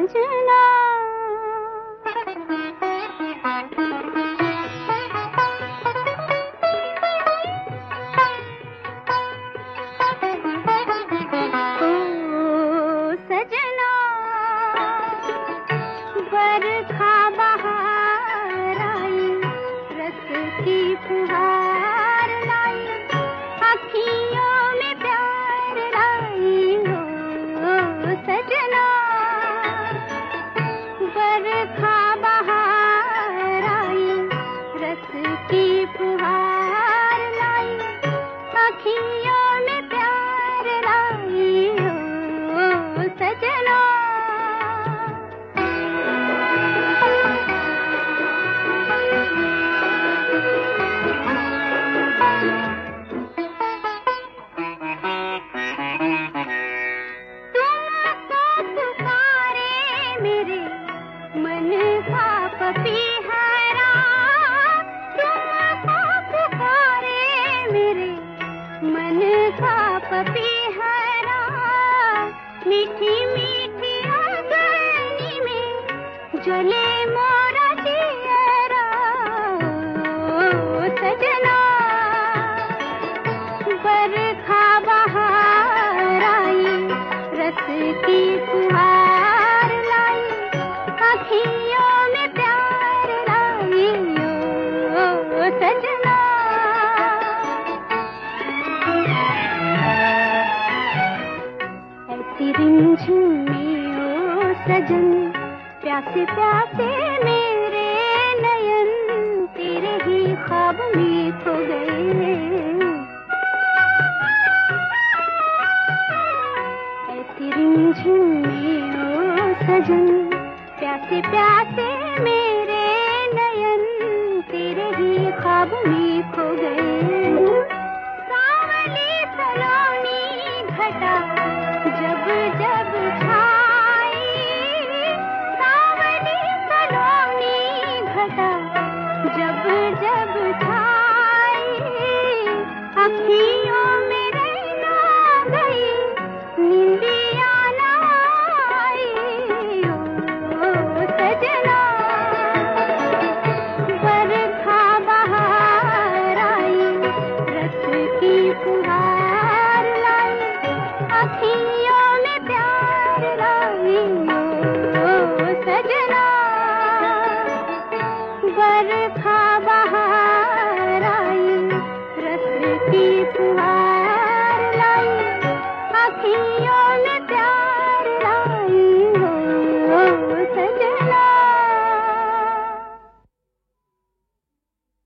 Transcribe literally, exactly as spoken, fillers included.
सजना। ओ सजना, बरखा बहार आई, रस की फुहार लाई, अखियों में प्यार लाई। ओ सजना, बरखा बहार आई, रस की फुहार लाई, अखियों में प्यार लाई। ओ सजना, मन का पपीहरा, तुमको पुकारे मेरे मन का पपीहरा, मीठी मीठी अग्नि में जले मोरा जियरा। ओ सजना, बरखा बहार आई, रस की फुहार लाई, अखियों में प्यार लाई। ओ सजना, ऐसी रिमझिम में ओ सजन, प्यासे प्यासे मेरे नयन तेरे ही ख्वाब में खो गए। ऐसी रिमझिम में ओ सजन, प्यासे प्यासे मेरे नयन तेरे ही ख्वाब में खो गए। सावली सलोनी घटा जब जब छाई, सावली सलोनी घटा जब जब छाई, अखियों में रहना गई, नींदिया ना आई। ओ सजना, बरखा बहार आई, रस की फुहार लाई, अखियों में प्यार लाई। ओ सजना, बरखा बहार आई, रस की फुहार लाई, अखियों